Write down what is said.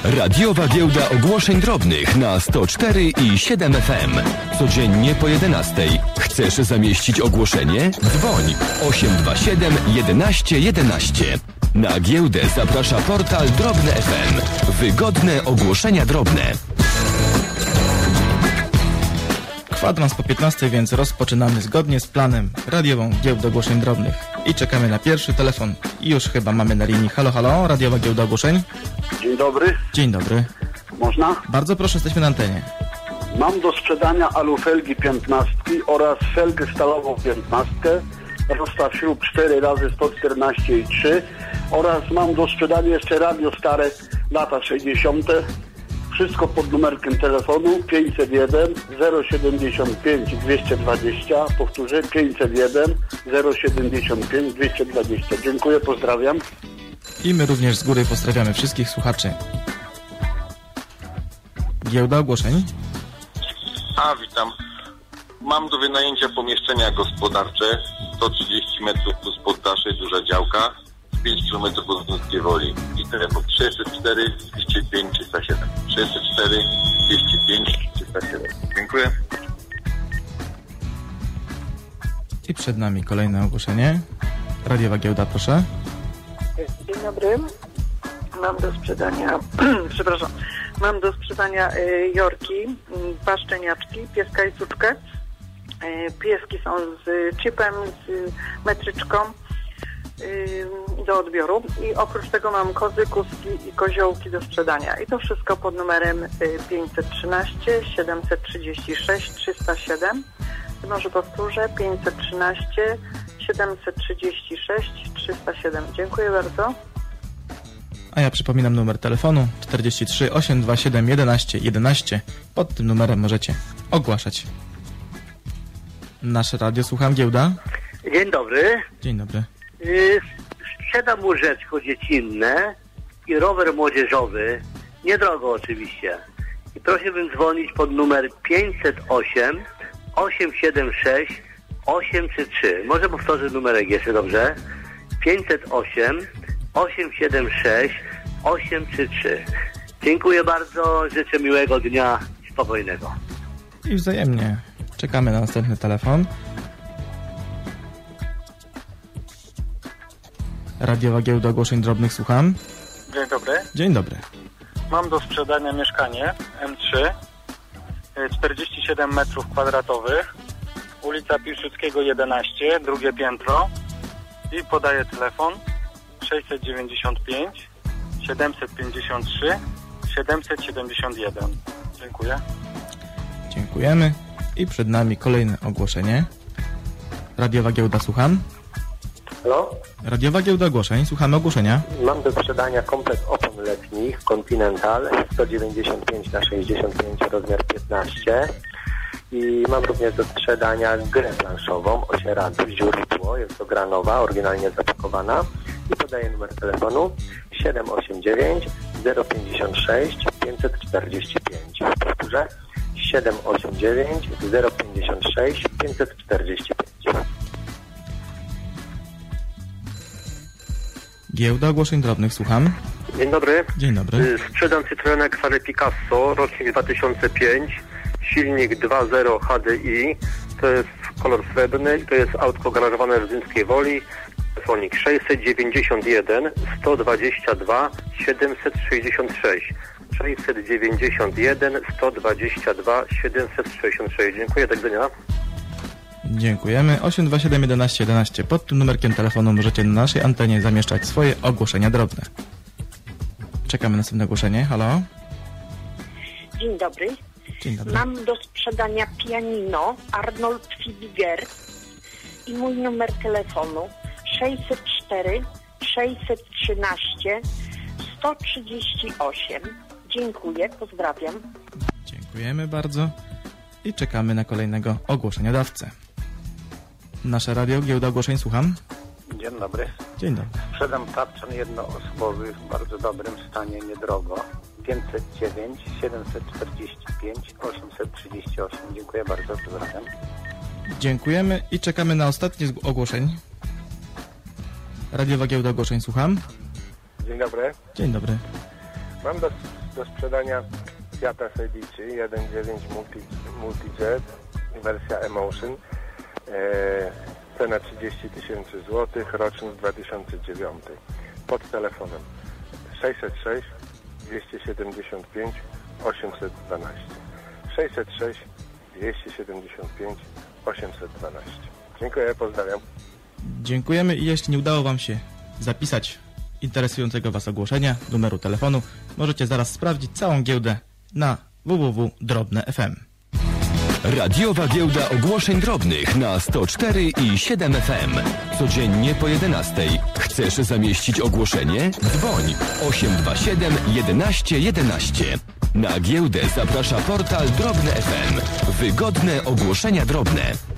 Radiowa Giełda Ogłoszeń Drobnych na 104 i 7 FM. Codziennie po 11. Chcesz zamieścić ogłoszenie? Dzwoń 827 11 11. Na giełdę zaprasza portal Drobne FM. Wygodne ogłoszenia drobne. Kwadrans po 15, więc rozpoczynamy zgodnie z planem radiową Giełdę Ogłoszeń Drobnych. I czekamy na pierwszy telefon. I już chyba mamy na linii. Halo, halo, radiowa Giełda Ogłoszeń. Dzień dobry. Dzień dobry. Można? Bardzo proszę, jesteśmy na antenie. Mam do sprzedania alufelgi 15 oraz felgę stalową 15, rozstaw śrub 4 razy 114 i 3 oraz mam do sprzedania jeszcze radio stare lata 60. Wszystko pod numerkiem telefonu 501 075 220. Powtórzę 501 075 220. Dziękuję, pozdrawiam. I my również z góry pozdrawiamy wszystkich słuchaczy. Giełda Ogłoszeń. Witam. Mam do wynajęcia pomieszczenia gospodarcze 130 metrów plus poddasze, duża działka, 5 km od Zduńskiej Woli. I telefon 604 205 307. 604 205 307. Dziękuję. I przed nami kolejne ogłoszenie. Radiowa Giełda, proszę. Dzień dobry. Mam do sprzedania, mam do sprzedania jorki, 2 szczeniaczki, pieska i suczkę. Pieski są z chipem, z metryczką do odbioru i oprócz tego mam kozy, kuski i koziołki do sprzedania. I to wszystko pod numerem 513 736 307. Może powtórzę, 513 736 307. Dziękuję bardzo. A ja przypominam numer telefonu 43 827 11 11. Pod tym numerem możecie ogłaszać nasze radio. Słucham, Giełda. Dzień dobry. Dzień dobry. Sprzedam łóżeczko dziecinne i rower młodzieżowy. Niedrogo oczywiście. I prosiłbym dzwonić pod numer 508 876 833. Może powtórzę numerek jeszcze, dobrze? 508 876 833. Dziękuję bardzo, życzę miłego dnia i spokojnego. I wzajemnie. Czekamy na następny telefon. Radiowa Giełda Ogłoszeń Drobnych, słucham. Dzień dobry. Dzień dobry. Mam do sprzedania mieszkanie M3, 47 metrów kwadratowych, ulica Piłsudskiego 11, drugie piętro i podaję telefon 695 753 771. Dziękuję. Dziękujemy. I przed nami kolejne ogłoszenie. Radiowa Giełda, słucham. Halo? Radiowa Giełda Ogłoszeń, słuchamy ogłoszenia. Mam do sprzedania komplet opon letnich Continental 195x65, rozmiar 15. I mam również do sprzedania grę planszową, osieradę, źródło, jest to gra nowa, oryginalnie zapakowana. I podaję numer telefonu 789 056 545. Powtórzę 789 056 545. Giełda Ogłoszeń Drobnych, słucham. Dzień dobry. Dzień dobry. Sprzedam Citroena Xale Picasso, rocznik 2005, silnik 2.0 HDI, to jest kolor srebrny i to jest autko garażowane w Zduńskiej Woli. Telefonik 691 122 766. 691 122 766. Dziękuję, do widzenia. Dziękujemy. 827 11 11. Pod tym numerkiem telefonu możecie na naszej antenie zamieszczać swoje ogłoszenia drobne. Czekamy na następne ogłoszenie. Halo? Dzień dobry. Dzień dobry. Mam do sprzedania pianino Arnold Fibiger i mój numer telefonu 604 613 138. Dziękuję, pozdrawiam. Dziękujemy bardzo i czekamy na kolejnego ogłoszeniodawcę. Nasze radio Giełda Ogłoszeń, słucham. Dzień dobry. Dzień dobry. Sprzedam tapczan jednoosobowy w bardzo dobrym stanie, niedrogo. 509 745 838. Dziękuję bardzo, pozdrawiam. Dziękujemy i czekamy na ostatnie ogłoszeń. Radiowa Giełda Ogłoszeń, słucham. Dzień dobry. Dzień dobry. Mam do sprzedania Fiata Sedici 1.9 Multijet, wersja Emotion. Cena 30 000 złotych, rocznik 2009. Pod telefonem 606 275 812. 606 275 812. Dziękuję, pozdrawiam. Dziękujemy i jeśli nie udało Wam się zapisać interesującego Was ogłoszenia, numeru telefonu, możecie zaraz sprawdzić całą giełdę na www.drobne.fm. Radiowa giełda ogłoszeń drobnych na 104,7 FM. Codziennie po 11. Chcesz zamieścić ogłoszenie? Dzwoń 827 11 11. Na giełdę zaprasza portal Drobne FM. Wygodne ogłoszenia drobne.